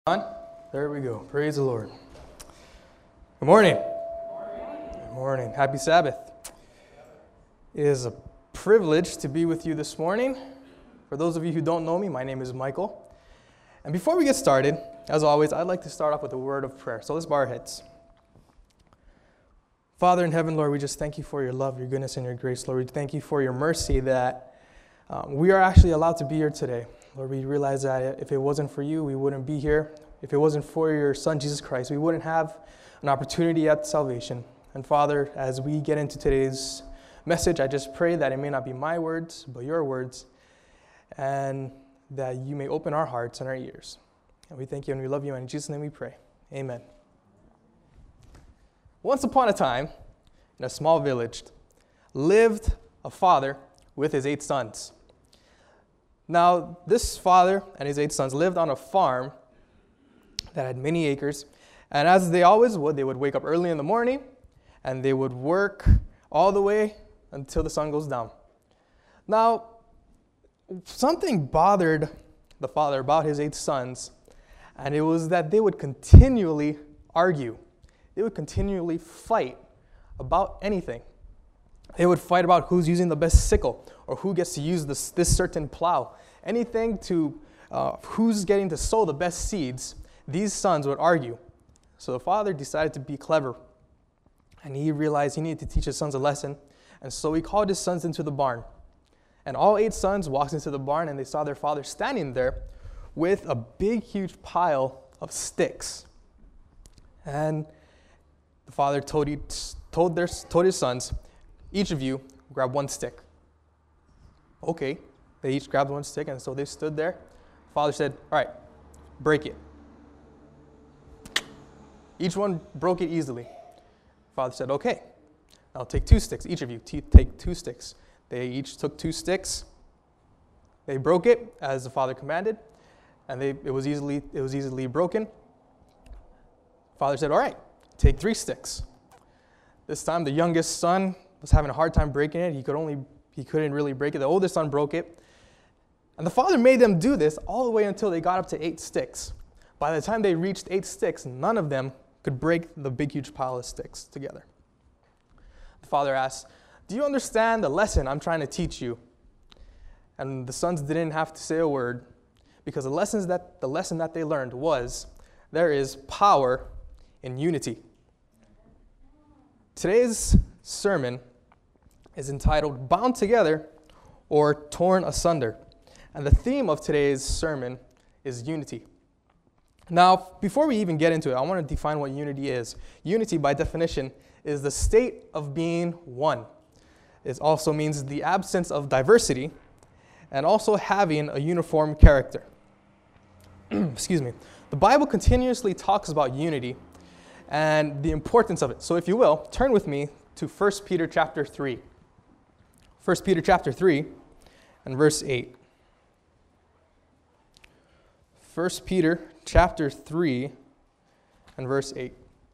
There we go. Praise the Lord. Good morning. Good morning. Happy Sabbath. It is a privilege to be with you this morning. For those of you who don't know me, my name is Michael. And before we get started, as always, I'd like to start off with a word of prayer. So let's bow our heads. Father in heaven, Lord, we just thank you for your love, your goodness, and your grace. Lord, we thank you for your mercy that we are actually allowed to be here today. Lord, we realize that if it wasn't for you, we wouldn't be here. If it wasn't for your Son, Jesus Christ, we wouldn't have an opportunity at salvation. And Father, as we get into today's message, I just pray that it may not be my words, but your words, and that you may open our hearts and our ears. And we thank you and we love you, and in Jesus' name we pray. Amen. Once upon a time, in a small village, lived a father with his 8 sons. Now, this father and his 8 sons lived on a farm that had many acres, and as they always would, they would wake up early in the morning, and they would work all the way until the sun goes down. Now, something bothered the father about his 8 sons, and it was that they would continually argue. They would continually fight about anything. They would fight about who's using the best sickle or who gets to use this certain plow. Anything to who's getting to sow the best seeds, these sons would argue. So the father decided to be clever, and he realized he needed to teach his sons a lesson, and so he called his sons into the barn. And all 8 sons walked into the barn, and they saw their father standing there with a big, huge pile of sticks. And the father told his sons, each of you grab 1 stick. Okay, they each grabbed 1 stick, and so they stood there. The father said, all right, break it. Each one broke it easily. The father said, okay, I'll take 2 sticks. Each of you take 2 sticks. They each took 2 sticks. They broke it as the father commanded, and it was easily broken. The father said, all right, take 3 sticks. This time the youngest son was having a hard time breaking it. He couldn't really break it. The oldest son broke it. And the father made them do this all the way until they got up to 8 sticks. By the time they reached 8 sticks, none of them could break the big, huge pile of sticks together. The father asked, do you understand the lesson I'm trying to teach you? And the sons didn't have to say a word, because the lesson that they learned was there is power in unity. Today's sermon is entitled Bound Together or Torn Asunder. And the theme of today's sermon is unity. Now, before we even get into it, I want to define what unity is. Unity, by definition, is the state of being one. It also means the absence of diversity and also having a uniform character. Excuse me. The Bible continuously talks about unity and the importance of it. So if you will, turn with me to 1 Peter chapter 3. 1 Peter chapter 3 and verse 8. 1 Peter chapter 3 and verse 8.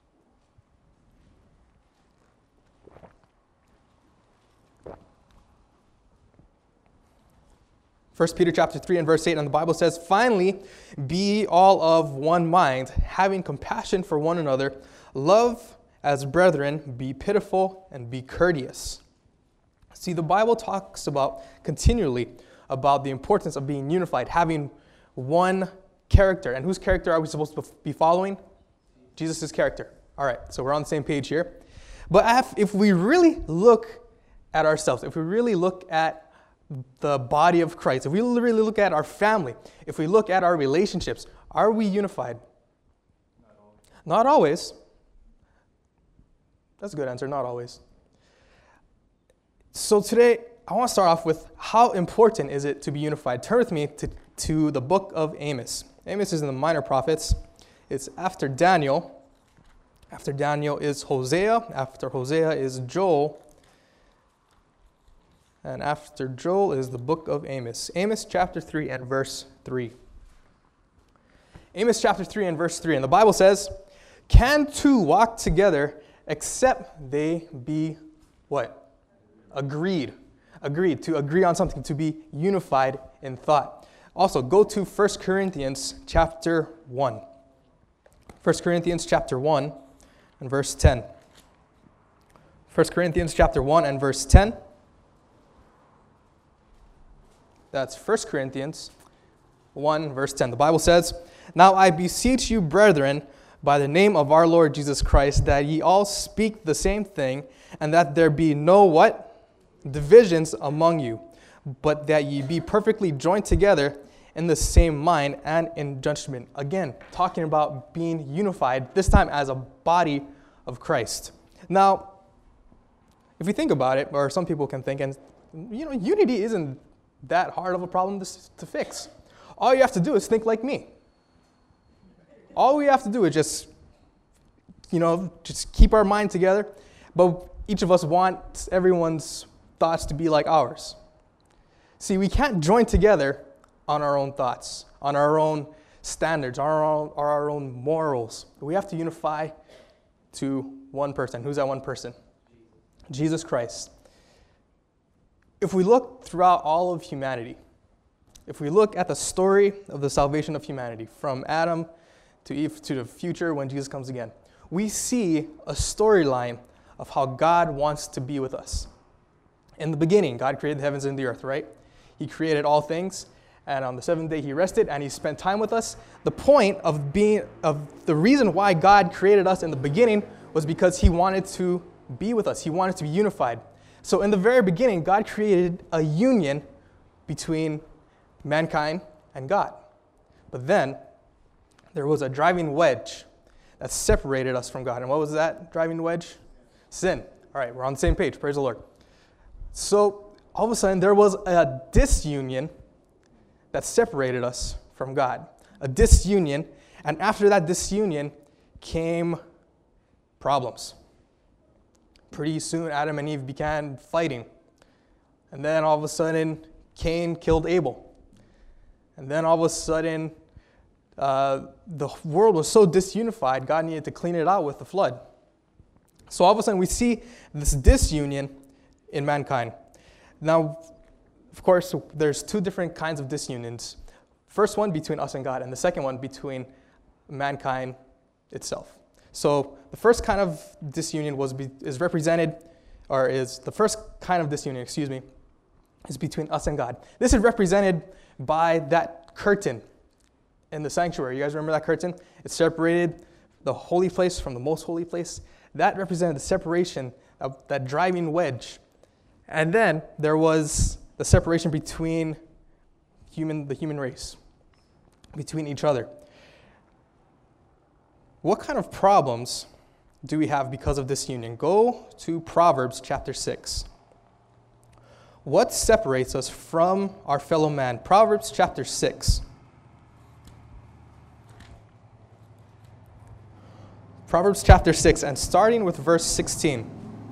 First Peter chapter 3 and verse 8, and the Bible says, finally, be all of one mind, having compassion for one another, love as brethren, be pitiful and be courteous. See, the Bible talks continually about the importance of being unified, having one character. And whose character are we supposed to be following? Jesus' character. All right, so we're on the same page here. But if we really look at ourselves, if we really look at the body of Christ, if we really look at our family, if we look at our relationships, are we unified? Not always. That's a good answer, not always. So today, I want to start off with how important is it to be unified. Turn with me to the book of Amos. Amos is in the Minor Prophets. It's after Daniel. After Daniel is Hosea. After Hosea is Joel. And after Joel is the book of Amos. Amos chapter 3 and verse 3. Amos chapter 3 and verse 3. And the Bible says, can 2 walk together except they be what? Agreed. Agreed. To agree on something. To be unified in thought. Also, go to 1 Corinthians chapter 1. 1 Corinthians chapter 1 and verse 10. 1 Corinthians chapter 1 and verse 10. That's 1 Corinthians 1 verse 10. The Bible says, "Now I beseech you, brethren, by the name of our Lord Jesus Christ, that ye all speak the same thing, and that there be no" what? "Divisions among you, but that ye be perfectly joined together in the same mind and in judgment." Again, talking about being unified, this time as a body of Christ. Now, if you think about it, or some people can think, and unity isn't that hard of a problem to fix. All you have to do is think like me. All we have to do is just keep our mind together, but each of us wants everyone's thoughts to be like ours. See, we can't join together on our own thoughts, on our own standards, on our own morals. We have to unify to one person. Who's that one person? Jesus Christ. If we look throughout all of humanity, if we look at the story of the salvation of humanity, from Adam to Eve to the future when Jesus comes again, we see a storyline of how God wants to be with us. In the beginning, God created the heavens and the earth, right? He created all things, and on the seventh day he rested, and he spent time with us. The point of the reason why God created us in the beginning was because he wanted to be with us. He wanted to be unified. So in the very beginning, God created a union between mankind and God. But then there was a driving wedge that separated us from God. And what was that driving wedge? Sin. All right, we're on the same page. Praise the Lord. So all of a sudden, there was a disunion that separated us from God. A disunion. And after that disunion came problems. Pretty soon, Adam and Eve began fighting. And then all of a sudden, Cain killed Abel. And then all of a sudden, the world was so disunified, God needed to clean it out with the flood. So all of a sudden, we see this disunion in mankind. Now, of course, there's two different kinds of disunions. First one between us and God, and the second one between mankind itself. So the first kind of disunion is between us and God. This is represented by that curtain in the sanctuary. You guys remember that curtain? It separated the holy place from the most holy place. That represented the separation of that driving wedge. And then there was the separation between the human race, between each other. What kind of problems do we have because of this union? Go to Proverbs chapter 6. What separates us from our fellow man? Proverbs chapter 6. Proverbs chapter 6, and starting with verse 16.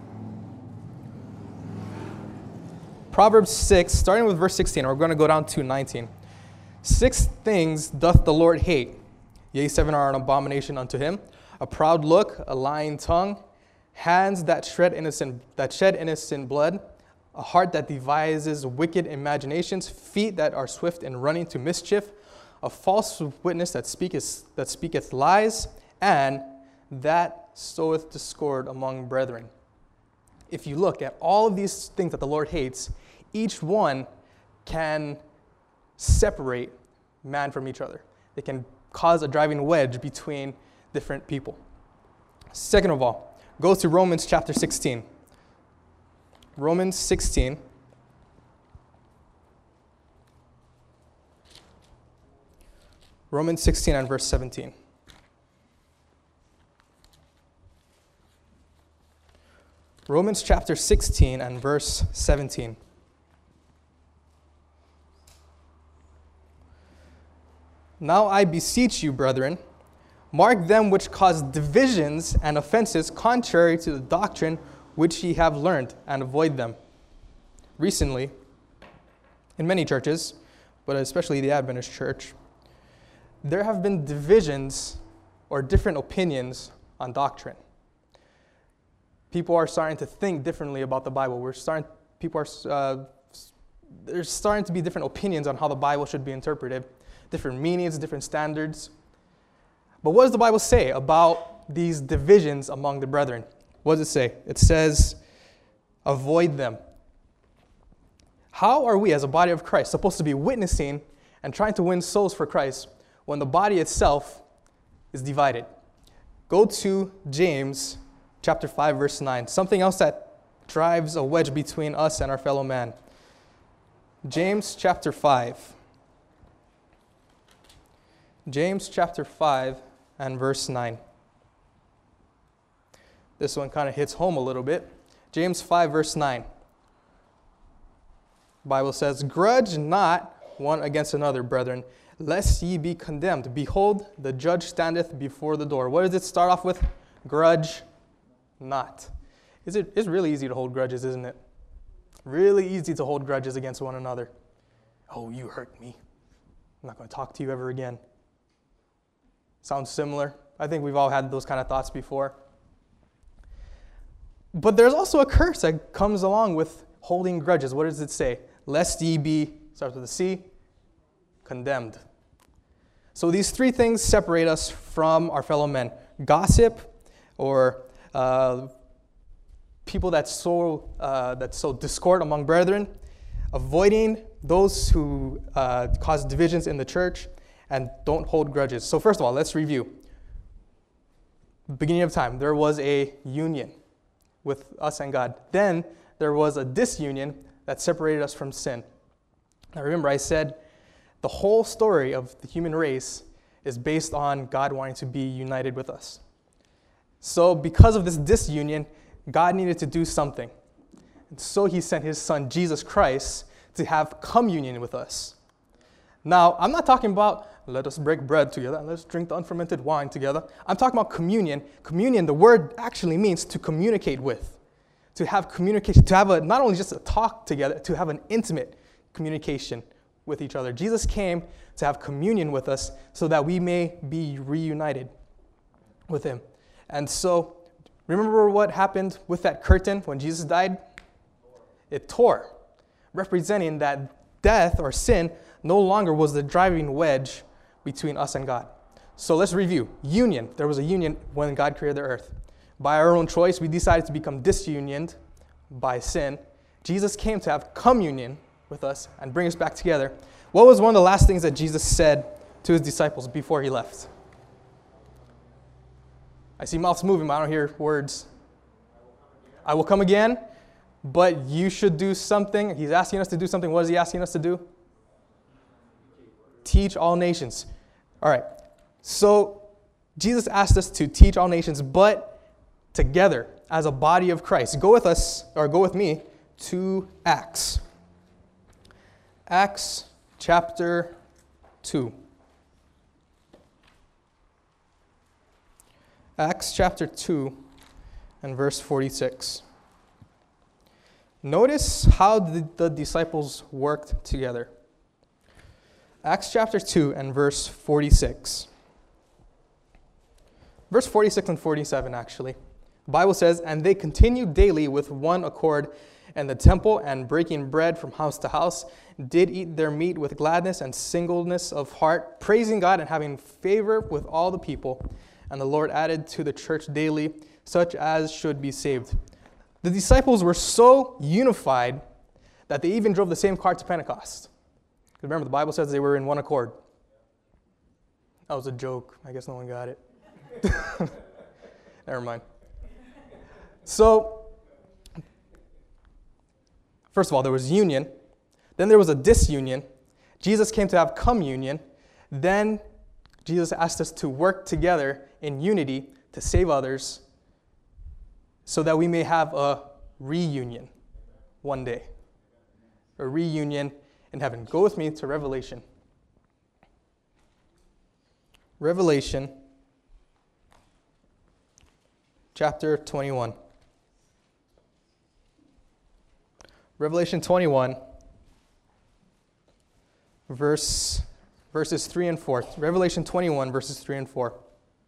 Proverbs 6, starting with verse 16, we're going to go down to 19. 6 things doth the Lord hate, yea, 7 are an abomination unto him: a proud look, a lying tongue, hands that shed innocent blood, a heart that devises wicked imaginations, feet that are swift in running to mischief, a false witness that speaketh lies, and that soweth discord among brethren. If you look at all of these things that the Lord hates, each one can separate man from each other. They can cause a driving wedge between different people. Second of all, go to Romans chapter 16. Romans 16. Romans 16 and verse 17. Romans chapter 16 and verse 17. Now I beseech you, brethren, mark them which cause divisions and offenses contrary to the doctrine which ye have learned, and avoid them. Recently, in many churches, but especially the Adventist church, there have been divisions or different opinions on doctrine. People are starting to think differently about the Bible. There's starting to be different opinions on how the Bible should be interpreted, different meanings, different standards. But what does the Bible say about these divisions among the brethren? What does it say? It says, avoid them. How are we as a body of Christ supposed to be witnessing and trying to win souls for Christ when the body itself is divided? Go to James chapter 5, verse 9. Something else that drives a wedge between us and our fellow man. James chapter 5. James chapter 5 and verse 9. This one kind of hits home a little bit. James 5, verse 9. The Bible says, grudge not one against another, brethren, lest ye be condemned. Behold, the judge standeth before the door. What does it start off with? Grudge not. It's really easy to hold grudges, isn't it? Really easy to hold grudges against one another. Oh, you hurt me. I'm not going to talk to you ever again. Sounds similar. I think we've all had those kind of thoughts before. But there's also a curse that comes along with holding grudges. What does it say? Lest ye be, starts with a C, condemned. So these three things separate us from our fellow men. Gossip, or people that sow discord among brethren, avoiding those who cause divisions in the church, and don't hold grudges. So first of all, let's review. Beginning of time, there was a union with us and God. Then there was a disunion that separated us from sin. Now remember, I said the whole story of the human race is based on God wanting to be united with us. So because of this disunion, God needed to do something. And so he sent his son, Jesus Christ, to have communion with us. Now, I'm not talking about let us break bread together and let's drink the unfermented wine together. I'm talking about communion. Communion, the word actually means to communicate with, to have communication, to have not only just a talk together, to have an intimate communication with each other. Jesus came to have communion with us so that we may be reunited with him. And so, remember what happened with that curtain when Jesus died? It tore, representing that death or sin no longer was the driving wedge between us and God. So let's review. Union. There was a union when God created the earth. By our own choice, we decided to become disunioned by sin. Jesus came to have communion with us and bring us back together. What was one of the last things that Jesus said to his disciples before he left? I see mouths moving, but I don't hear words. I will come again, but you should do something. He's asking us to do something. What is he asking us to do? Teach all nations. All right. So Jesus asked us to teach all nations, but together as a body of Christ. Go with us, or go with me, to Acts. Acts chapter 2. Acts chapter 2 and verse 46. Notice how the disciples worked together. Acts chapter 2 and verse 46. Verse 46 and 47, actually. The Bible says, and they continued daily with one accord in the temple, and breaking bread from house to house, did eat their meat with gladness and singleness of heart, praising God and having favor with all the people. And the Lord added to the church daily such as should be saved. The disciples were so unified that they even drove the same car to Pentecost. Remember, the Bible says they were in one accord. That was a joke. I guess no one got it. Never mind. So, first of all, there was union. Then there was a disunion. Jesus came to have communion. Then Jesus asked us to work together in unity to save others so that we may have a reunion one day. A reunion in heaven. Go with me to Revelation. Revelation chapter 21. Revelation 21, verses 3 and 4. Revelation 21, verses 3 and 4.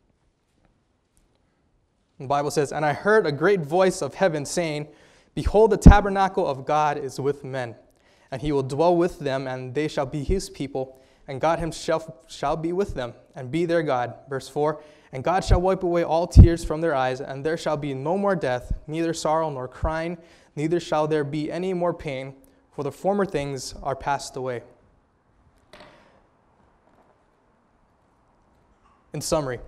The Bible says, and I heard a great voice of heaven saying, behold, the tabernacle of God is with men, and he will dwell with them, and they shall be his people, and God himself shall be with them, and be their God. Verse 4, and God shall wipe away all tears from their eyes, and there shall be no more death, neither sorrow nor crying, neither shall there be any more pain, for the former things are passed away. In summary,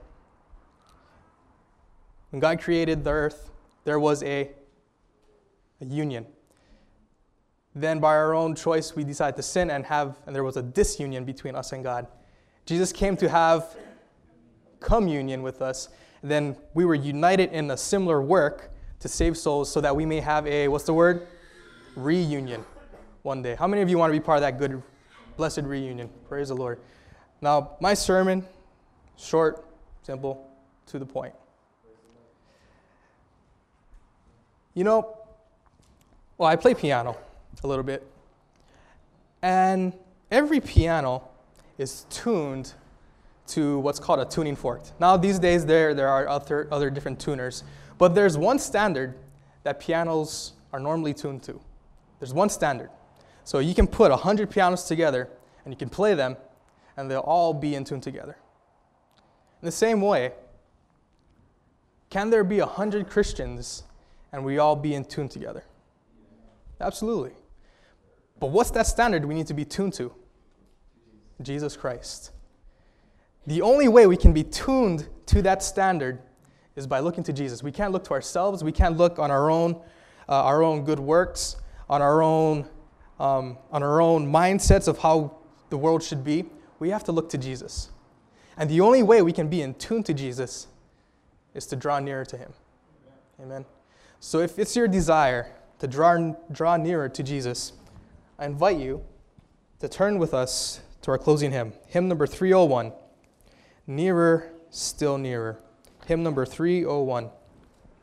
when God created the earth, there was a union. Then by our own choice, we decided to sin and there was a disunion between us and God. Jesus came to have communion with us. Then we were united in a similar work to save souls so that we may have a, what's the word? Reunion one day. How many of you want to be part of that good, blessed reunion? Praise the Lord. Now, my sermon, short, simple, to the point. You know, well, I play piano a little bit. And every piano is tuned to what's called a tuning fork. Now, these days, there are other different tuners. But there's one standard that pianos are normally tuned to. There's one standard. So you can put 100 pianos together, and you can play them, and they'll all be in tune together. In the same way, can there be 100 Christians, and we all be in tune together? Absolutely. But what's that standard we need to be tuned to? Jesus Christ. The only way we can be tuned to that standard is by looking to Jesus. We can't look to ourselves. We can't look on our own good works, on our own mindsets of how the world should be. We have to look to Jesus. And the only way we can be in tune to Jesus is to draw nearer to him. Amen. So if it's your desire to draw nearer to Jesus, I invite you to turn with us to our closing hymn. Hymn number 301, Nearer, Still Nearer. Hymn number 301.